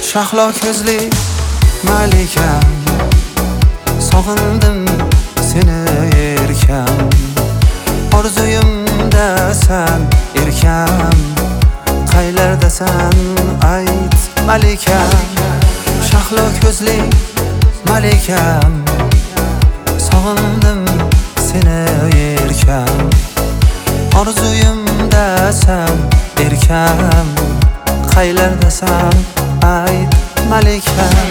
shahlo ko'zli malikam, sog'indim seni erkam. Orzuyimdasan erkam, qaylardasan ayt malikam. Shahlo ko'zli malikam, sog'indim seni erkam. Orzuyimdasan erkam, qaylardasan ayt malikam.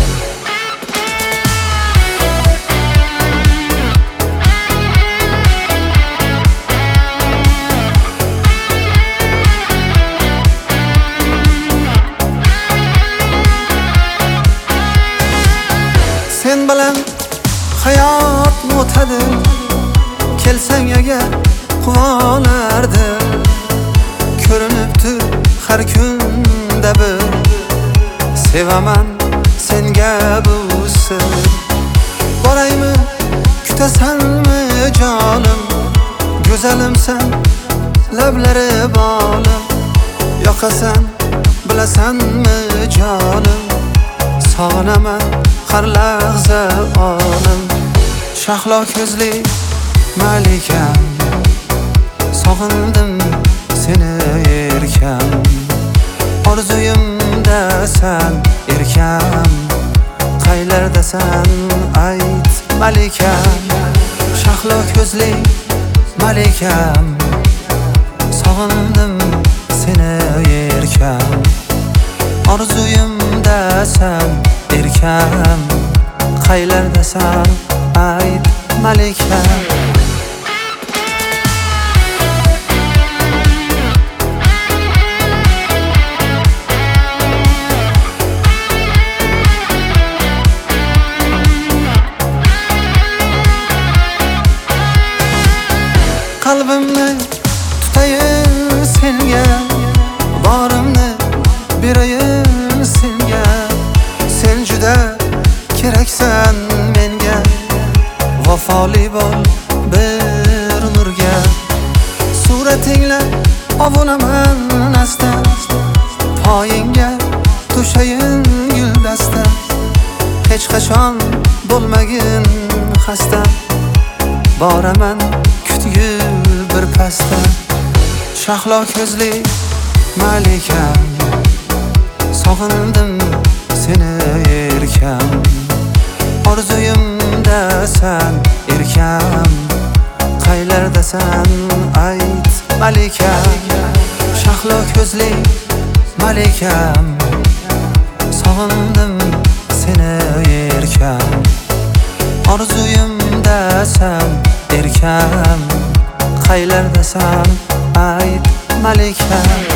Sen bilan hayot o'tadi, kelsang agar quvonardim. Ko'rinibdi har kunda bir, sevaman senga bu sir. Boraymi, kutasanmi jonim, go'zalimsan, lablari bolim. Yoqasan, bilasanmi jonim, sog'inaman har lahza olim. Shahlo ko'zli malikam, sog'indim seni erkam. Orzuyimdasan erkam, qaylardasan ayt malikam. Shahlo ko'zli malikam, sog'indim seni erkam. Orzuyimdasan erkam, qaylardasan ayt malikam. Qalbimni tutayin senga, borimni berayin senga. Sen juda keraksan menga, vafoli bo'l bir nurga. Suratingla ovunaman asta, poyingga to'shayin guldasta. Hech qachon bo'lmagin xasta, boraman kutgil bir pasta. Shahlo ko'zli malikam, sog'indim seni erkam. Orzuyimdasan erkam, qaylardasan ayt malikam. Shahlo ko'zli malikam, sog'indim seni erkam. Orzuyimdasan erkam, qaylardasan ayt malikam.